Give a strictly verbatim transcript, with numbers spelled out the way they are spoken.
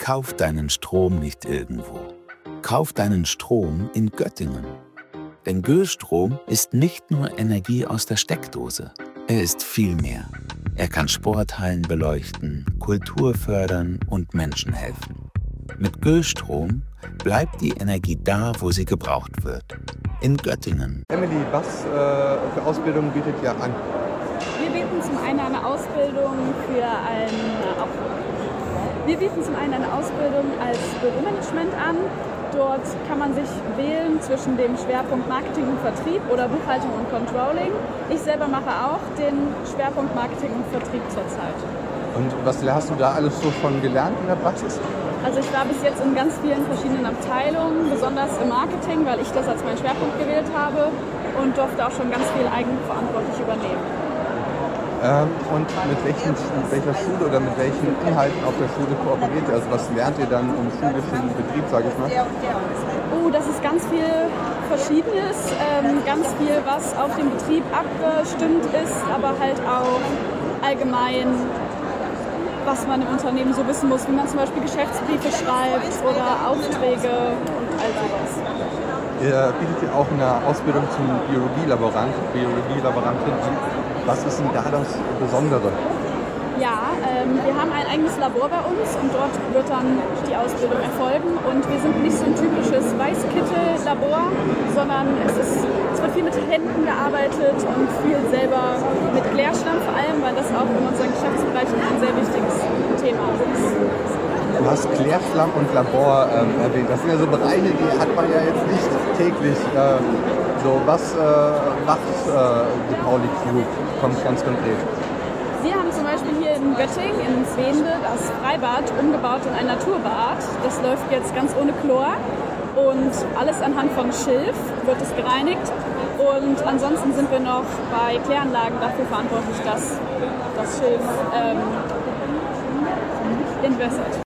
Kauf deinen Strom nicht irgendwo. Kauf deinen Strom in Göttingen. Denn Göstrom ist nicht nur Energie aus der Steckdose. Er ist viel mehr. Er kann Sporthallen beleuchten, Kultur fördern und Menschen helfen. Mit Göstrom bleibt die Energie da, wo sie gebraucht wird. In Göttingen. Emily, was äh, für Ausbildungen bietet ihr an? Wir bieten zum einen eine Ausbildung für ein, Wir bieten zum einen eine Ausbildung als Büromanagement an. Dort kann man sich wählen zwischen dem Schwerpunkt Marketing und Vertrieb oder Buchhaltung und Controlling. Ich selber mache auch den Schwerpunkt Marketing und Vertrieb zurzeit. Und was hast du da alles so schon gelernt in der Praxis? Also ich war bis jetzt in ganz vielen verschiedenen Abteilungen, besonders im Marketing, weil ich das als meinen Schwerpunkt gewählt habe und durfte auch schon ganz viel eigenverantwortlich übernehmen. Ähm, und mit, welchen, mit welcher Schule oder mit welchen Inhalten auf der Schule kooperiert ihr? Also was lernt ihr dann im schulischen Betrieb, sage ich mal? Oh, das ist ganz viel Verschiedenes, ähm, ganz viel, was auf den Betrieb abgestimmt ist, aber halt auch allgemein, was man im Unternehmen so wissen muss, wie man zum Beispiel Geschäftsbriefe schreibt oder Aufträge und all sowas. Ihr bietet ja auch eine Ausbildung zum Biologielaborant, Biologielaborantin an. Was ist denn da das Besondere? Ja, ähm, wir haben ein eigenes Labor bei uns und dort wird dann die Ausbildung erfolgen. Und wir sind nicht so ein typisches Weißkittel-Labor, sondern es, ist, es wird viel mit Händen gearbeitet und viel selber mit Klärschlamm vor allem, weil das auch in unseren Geschäftsbereichen ein sehr wichtiges Thema ist. Du hast Klärschlamm und Labor ähm, erwähnt. Das sind ja so Bereiche, die hat man ja jetzt nicht täglich. Äh, so, was äh, macht äh, die Pauli Crew? Kommt ganz konkret. Wir haben zum Beispiel hier in Göttingen, in Zwende, das Freibad umgebaut in ein Naturbad. Das läuft jetzt ganz ohne Chlor und alles anhand von Schilf wird es gereinigt. Und ansonsten sind wir noch bei Kläranlagen dafür verantwortlich, dass das Schilf ähm, entwässert.